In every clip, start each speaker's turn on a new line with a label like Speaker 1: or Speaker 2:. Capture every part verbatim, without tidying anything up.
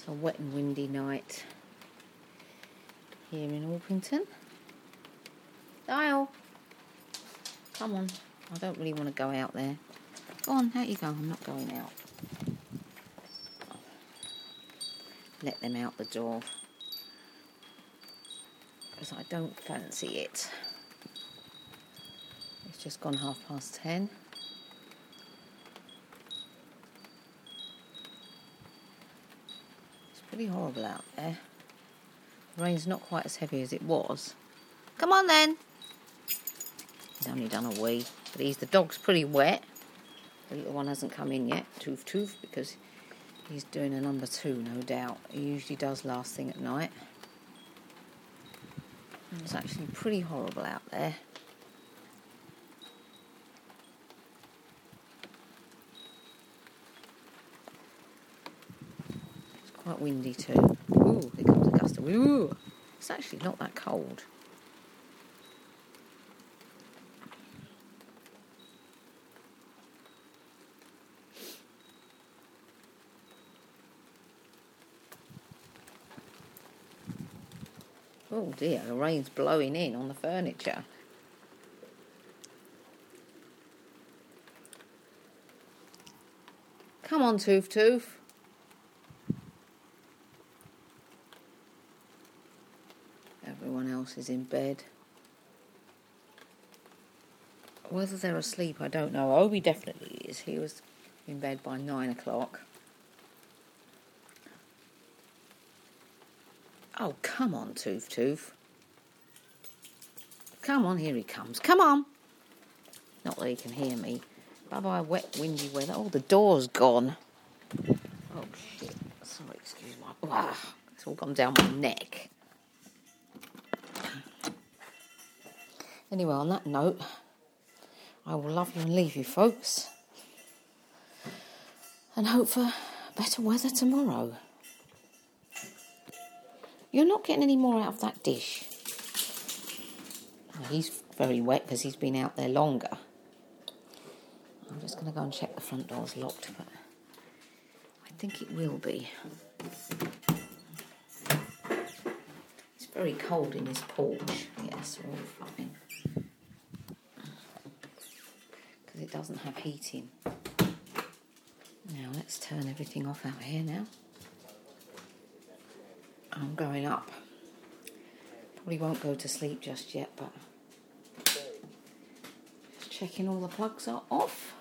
Speaker 1: It's a wet and windy night here in Orpington. Dial, come on. I don't really want to go out there. Go on, out you go. I'm not going out. Let them out the door, because I don't fancy it. It's just gone half past ten. It's pretty horrible out there. The rain's not quite as heavy as it was. Come on then. He's only done a wee, but he's the dog's pretty wet. The little one hasn't come in yet, Toof Toof, because he's doing a number two, no doubt. He usually does last thing at night. It's actually pretty horrible out there. It's quite windy too. Ooh, here comes a gust of wind. Ooh, it's actually not that cold. Oh dear, the rain's blowing in on the furniture. Come on, Toof Toof. Everyone else is in bed. Whether they're asleep, I don't know. Obi definitely is. He was in bed by nine o'clock. Oh, come on, Toof Toof. Come on, here he comes. Come on. Not that he can hear me. Bye-bye, wet, windy weather. Oh, the door's gone. Oh, shit. Sorry, excuse my... Wow, it's all gone down my neck. Anyway, on that note, I will love you and leave you, folks. And hope for better weather tomorrow. You're not getting any more out of that dish. Well, he's very wet because he's been out there longer. I'm just going to go and check the front door's locked, but I think it will be. It's very cold in his porch. Yes, we're all fine. Because it doesn't have heating. Now, let's turn everything off out here now. I'm going up. Probably won't go to sleep just yet, but just checking all the plugs are off.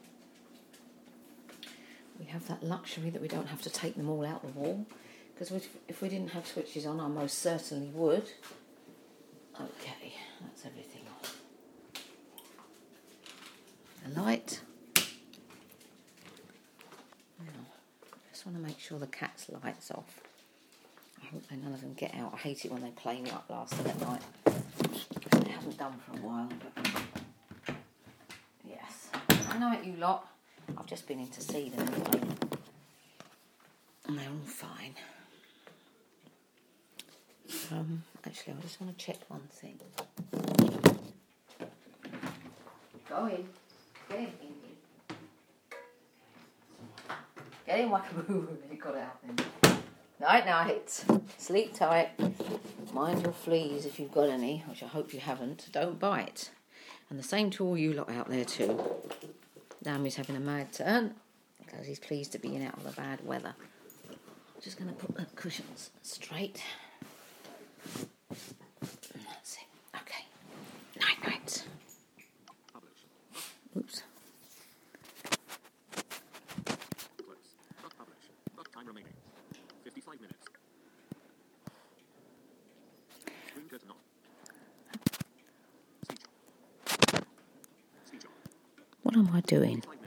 Speaker 1: We have that luxury that we don't have to take them all out the wall, because if we didn't have switches on, I most certainly would. Okay, that's everything off. The light. Now, I just want to make sure the cat's light's off. I hope none of them get out. I hate it when they play me up last thing at night. They haven't done for a while, but yes. I know it, you lot. I've just been in to see them anyway. And they're all fine. Um, actually, I just want to check one thing. Go in. Get in, Indy. Get in, Wackaboo. You got out then. Night, night. Sleep tight. Mind your fleas if you've got any, which I hope you haven't. Don't bite. And the same to all you lot out there too. Dammy's having a mad turn because he's pleased to be in out of the bad weather. Just going to put the cushions straight. That's it. Okay. Night, night. Oops.
Speaker 2: Time remaining. fifty-five minutes. Screen curtain on. Speech on. Speech on.
Speaker 1: What am I doing?